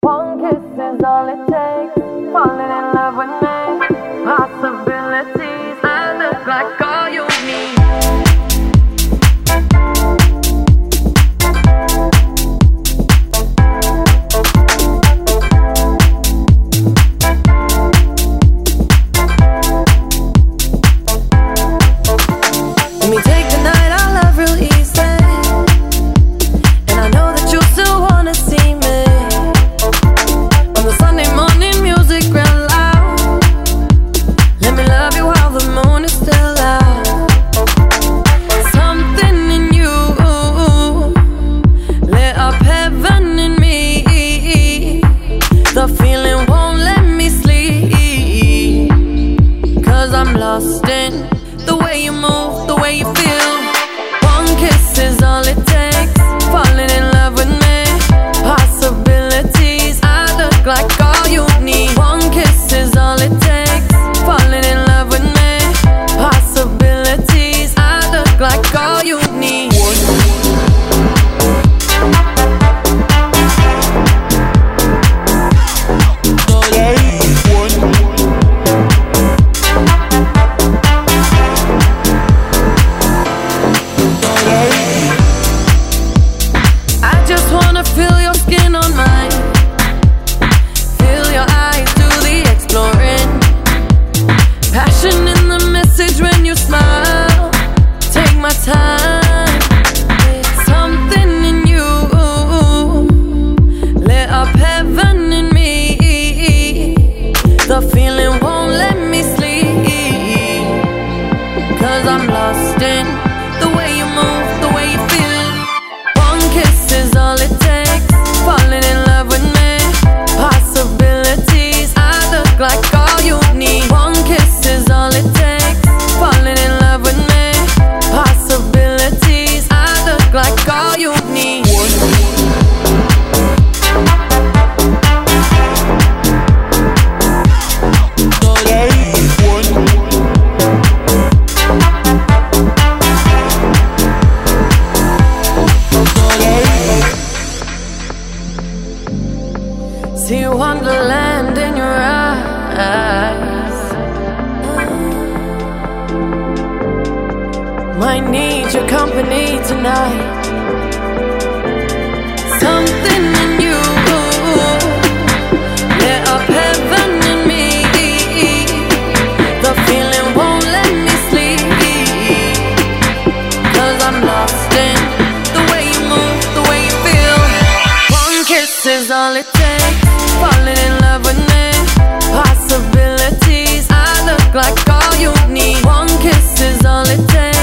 One kiss is all it takes. Falling in love with me. Possibilities. I look like all you need. Let me take the night I love real easy. And I know that you still wanna see me. On the Sunday morning music real loud. Let me love you while the moon is still out. Something in you lit up heaven in me. The feeling won't let me sleep. 'Cause I'm lost in the way you move, the way you feel. One kiss is all it takes. Falling in love with me. Possibilities. I look like all you need. One kiss is all it takes. Falling in love with me. Possibilities. I look like all you need. I just wanna feel your skin on mine. Feel your eyes do the exploring. Passion in the message when you smile. Take my time. Something in you lit up heaven in me. The feeling won't let me sleep. 'Cause I'm lost in the way you move, the way you feel. One kiss is all it takes. Falling in love with me. Possibilities. I look like all you need. One kiss is all it takes. Falling in love with me. Possibilities. I look like all you need. See wonderland in your eyes. Might need your company tonight. Something in you lit up heaven in me. The feeling won't let me sleep. 'Cause I'm lost in the way you move, the way you feel. One kiss is all it takes. Falling in love with me. Possibilities. I look like all you need. One kiss is all it takes.